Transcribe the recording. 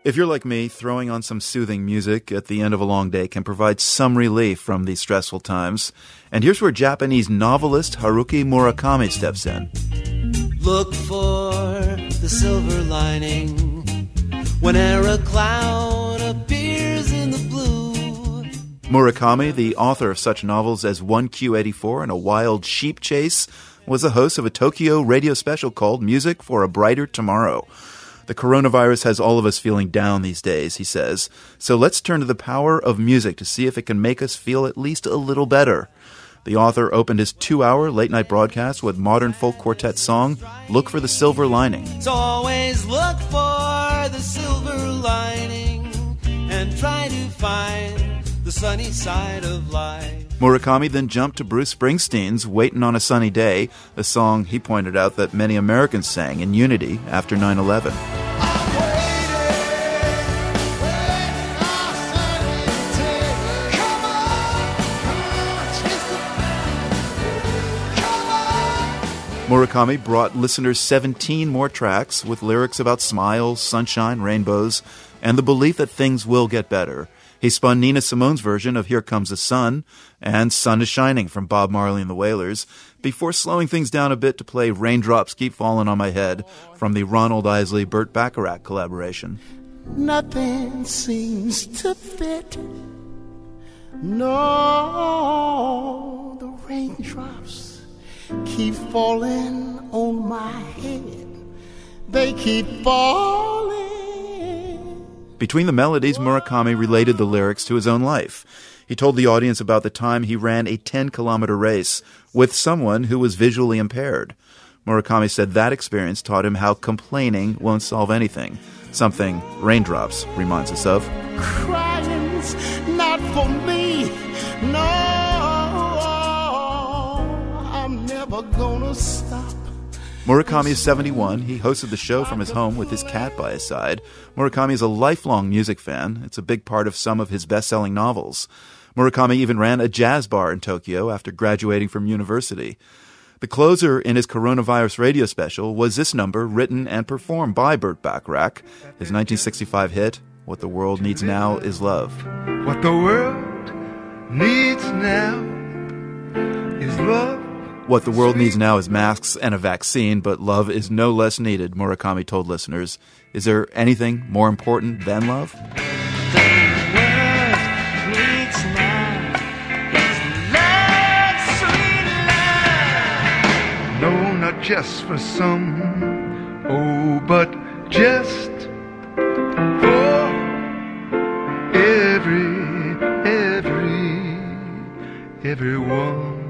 If you're like me, throwing on some soothing music at the end of a long day can provide some relief from these stressful times. And here's where Japanese novelist Haruki Murakami steps in. Look for the silver lining whene'er a cloud appears in the blue. Murakami, the author of such novels as 1Q84 and A Wild Sheep Chase, was the host of a Tokyo radio special called Music for a Brighter Tomorrow. The coronavirus has all of us feeling down these days, he says. So let's turn to the power of music to see if it can make us feel at least a little better. The author opened his 2-hour late-night broadcast with modern folk quartet song, Look for the Silver Lining. So always look for the silver lining and try to find the sunny side of life. Murakami then jumped to Bruce Springsteen's Waitin' on a Sunny Day, a song he pointed out that many Americans sang in unity after 9/11. Murakami brought listeners 17 more tracks with lyrics about smiles, sunshine, rainbows, and the belief that things will get better. He spun Nina Simone's version of Here Comes the Sun and Sun is Shining from Bob Marley and the Wailers before slowing things down a bit to play Raindrops Keep Falling on My Head from the Ronald Isley-Burt Bacharach collaboration. Nothing seems to fit. No, the raindrops keep falling on my head. They keep falling. Between the melodies, Murakami related the lyrics to his own life. He told the audience about the time he ran a 10-kilometer race with someone who was visually impaired. Murakami said that experience taught him how complaining won't solve anything, something Raindrops reminds us of. Crying's not for me, no, I'm never gonna stop. Murakami is 71. He hosted the show from his home with his cat by his side. Murakami is a lifelong music fan. It's a big part of some of his best-selling novels. Murakami even ran a jazz bar in Tokyo after graduating from university. The closer in his coronavirus radio special was this number written and performed by Burt Bacharach, his 1965 hit, What the World Needs Now is Love. What the world needs now is love. What the world needs now is masks and a vaccine, but love is no less needed, Murakami told listeners. Is there anything more important than love? No, not just for some, oh, but just for everyone.